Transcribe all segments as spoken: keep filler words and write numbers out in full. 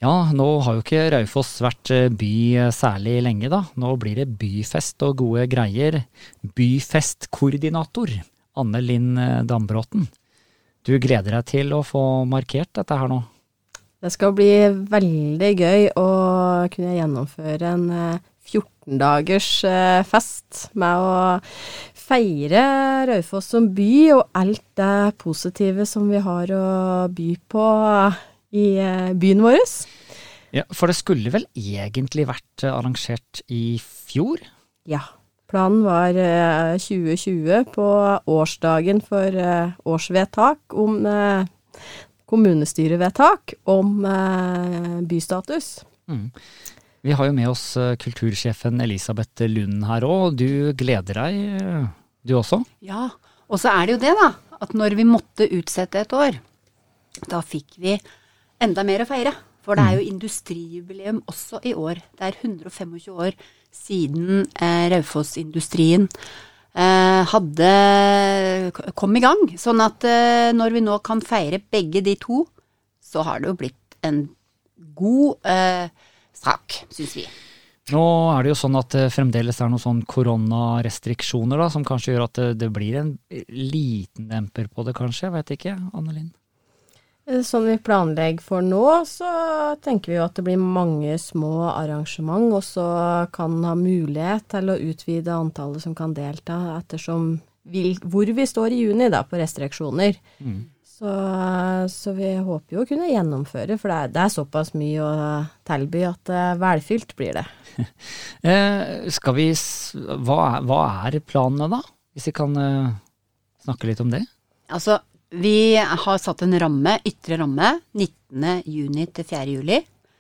Ja, nå har jo ikke Raufoss vært by særlig lenge da. Nå blir det byfest og gode greier. Byfestkoordinator, Anne Linn Dambråten. Du gleder deg til å få markert dette her nå? Det skal bli veldig gøy å kunne gjennomføre en fjorten dagers fest med å feire Raufoss som by og alt det positive som vi har å by på i byen vår. Ja, for det skulle vel egentlig vært arrangert i fjor? Ja, planen var tjue tjue på årsdagen for årsvedtak om kommunestyrevedtak om bystatus. Mm. Vi har jo med oss kultursjefen Elisabeth Lund her også. Du gleder deg, du også? Ja, og så er det jo det da, at når vi måtte utsette et år, da fikk vi enda mer å feire. For det er jo industrijubileum også i år. Det er hundre og tjuefem år siden eh, Raufoss-industrien eh, hadde kom i gang. Sånn at eh, når vi nå kan feire begge de to, så har det jo blitt en god eh, sak, synes vi. Nå er det jo sånn at det fremdeles er noen sånn koronarestriksjoner da, som kanskje gjør at det, det blir en liten demper på det kanskje, jeg vet ikke, Anne Linn? Sånn vi planlegger for nå, så tenker vi jo at det blir mange små arrangement, og så kan ha mulighet til å utvide antallet som kan delta, ettersom vi, hvor vi står i juni da, på restriksjoner. Mm. Så, så vi håper jo å kunne gjennomføre, for det er, det er såpass mye å tilby at uh, velfylt blir det. eh, skal vi, hva er, hva er planene da? Hvis vi kan uh, snakke litt om det? Altså, vi har satt en ramme, ytre ramme, nittende juni til fjerde juli.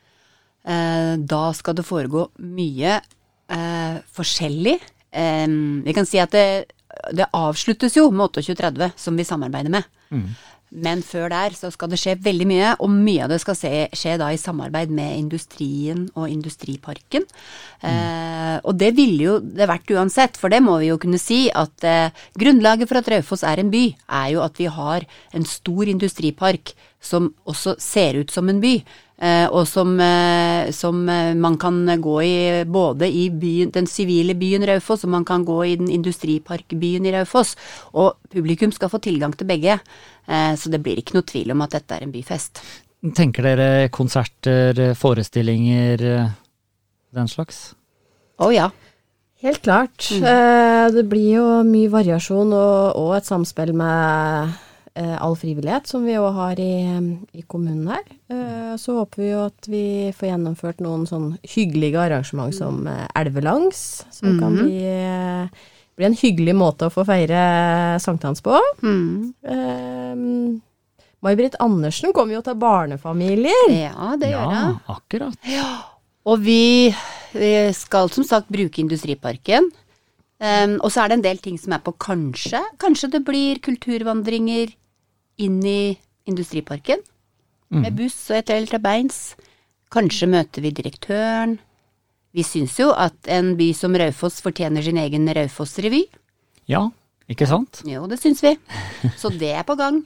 Eh, da skal det foregå mye eh, forskjellig. Eh, vi kan si at det, det avsluttes jo med tjueåtte tretti, som vi samarbeider med. Mm. Men før der så skal det skje veldig mye, og mye av det skal se, skje da i samarbeid med industrien og industriparken. Mm. Eh, og det ville jo det vært uansett, for det må vi jo kunne si at eh, grunnlaget for at Raufoss er en by, er jo at vi har en stor industripark som også ser ut som en by. Eh, og som, eh, som eh, man kan gå i både i byen, den sivile byen Raufoss, og man kan gå i den industriparkbyen i Raufoss. Og publikum skal få tilgang til begge, eh, så det blir ikke noe tvil om at dette er en byfest. Tenker dere konserter, forestillinger, den slags? Å oh, ja. Helt klart. Mm. Eh, det blir jo mye variasjon og, og et samspill med all frivillighet som vi også har i, i kommunen her. Så håper vi jo at vi får gjennomført noen sånn hyggelige arrangement som Elvelangs, som mm. kan bli, bli en hyggelig måte å få feire sankthans på. Mm. Um, May-Britt Andersen kommer jo til barnefamilier. Ja, det gjør det. Ja, akkurat. Ja. Og vi, vi skal som sagt bruke industriparken. Um, og så er det en del ting som er på kanskje. Kanskje det blir kulturvandringer inn i industriparken, mm. med buss og et eller til beins. Kanskje møter vi direktøren. Vi synes jo at en by som Raufoss fortjener sin egen Raufoss-revy. Ja, ikke sant? Jo, det synes vi. Så det er på gang.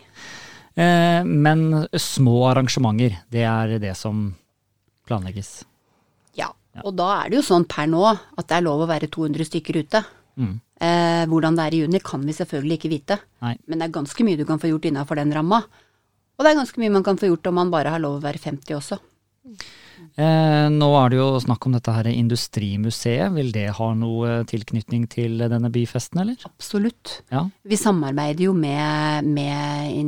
eh, men små arrangementer, det er det som planlegges. Ja, og da er det jo sånn per nå at det er lov å være to hundre stykker ute. Mm. Eh, hvordan det er i juni kan vi selvfølgelig ikke vite. Nei. Men det er ganske mye du kan få gjort innenfor den ramma. Og det er ganske mye man kan få gjort om man bare har lov å være femti også. Eh, nå er det jo snakk om dette her industrimuseet. Vil det ha noe tilknytning til denne byfesten, eller? Absolutt. Ja. Vi samarbeider jo med, med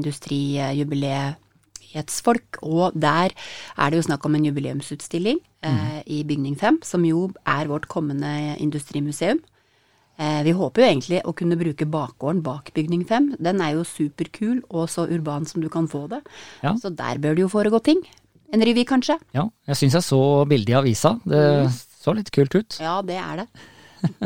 industrijubileetsfolk, og der er det jo snakk om en jubileumsutstilling eh, mm. i Bygning fem, som jo er vårt kommende industrimuseum. Eh, vi håper jo egentlig å kunne bruke bakgården bak Bygning fem. Den er jo superkul og så urban som du kan få det. Ja. Så der bør det jo foregå ting. En revy kanskje? Ja, jeg synes jeg så bildet i avisa. Det mm. så litt kult ut. Ja, det er det.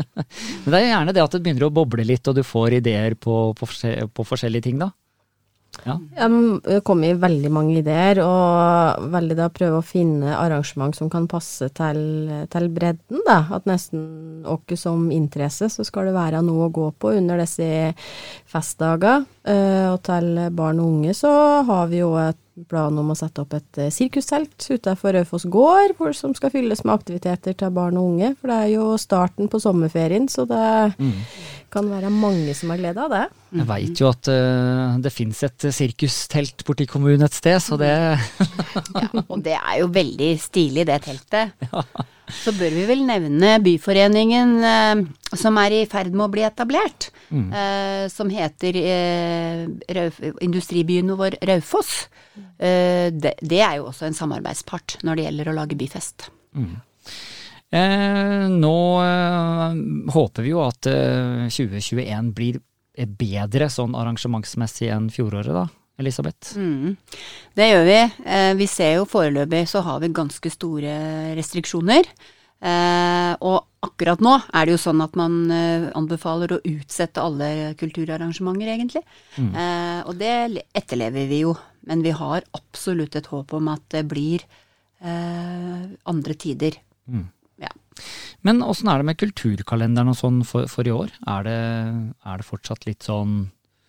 Men det er gjerne det at det begynner å boble litt, og du får ideer på, på, på forskjellige ting da. Ja. Det kommer i veldig mange ideer, og veldig da prøve å finne arrangement som kan passe til, til bredden, da. At nesten åkke som interesse, så skal det være noe å gå på under disse festdager. Og til barn og unge så har vi jo et plan om å sette opp et sirkustelt utenfor Raufoss gård, hvor, som skal fylles med aktiviteter til barn og unge, for det er jo starten på sommerferien, så det mm. kan være mange som har glede av det. Jeg vet jo at uh, det finnes et sirkustelt borti kommunen et sted, så det... Ja, og det er jo veldig stilig, det teltet. Ja. Så bør vi vel nevne byforeningen eh, som er i ferd med å bli etablert, mm. eh, som heter eh, Rauf, industribyen vår Raufoss. Eh, det, det er jo også en samarbeidspart når det gjelder å lage byfest. Mm. Eh, nå eh, håper vi jo at eh, tjue tjueen blir bedre sånn arrangementsmessig enn fjoråret da. Elisabeth? Mm. Det gjør vi. Eh, vi ser jo foreløpig så har vi ganske store restriksjoner. Eh, og akkurat nå er det jo sånn at man eh, anbefaler å utsette alle kulturarrangementer egentlig. Mm. Eh, og det etterlever vi jo. Men vi har absolutt et håp om at det blir eh, andre tider. Mm. Ja. Men hvordan er det med kulturkalenderen og sånn for, for i år? Er det, er det fortsatt litt sånn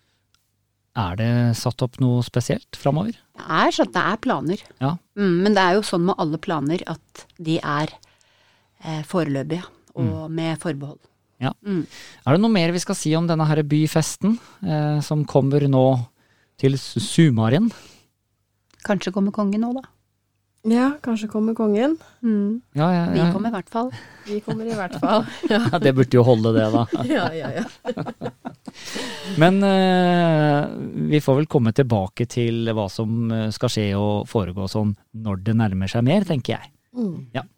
Er det satt opp noe spesielt fremover? Det er sånn, det er planer. Ja. Mm, men det er jo sånn med alle planer at de er eh, foreløpige og mm. med forbehold. Ja. Mm. Er det noe mer vi skal si om denne her byfesten eh, som kommer nå til Sumaren? Kanskje kommer kongen nå da? Ja, kanskje kommer kongen. Mm. Ja, ja, ja. Vi kommer i hvert fall. Vi kommer i hvert fall. Ja. Ja, det burde jo holde det da. Ja, ja, ja. Men eh, vi får vel komme tilbake til hva som skal skje og foregå sånn når det nærmer seg mer, tenker jeg. Mm. Ja.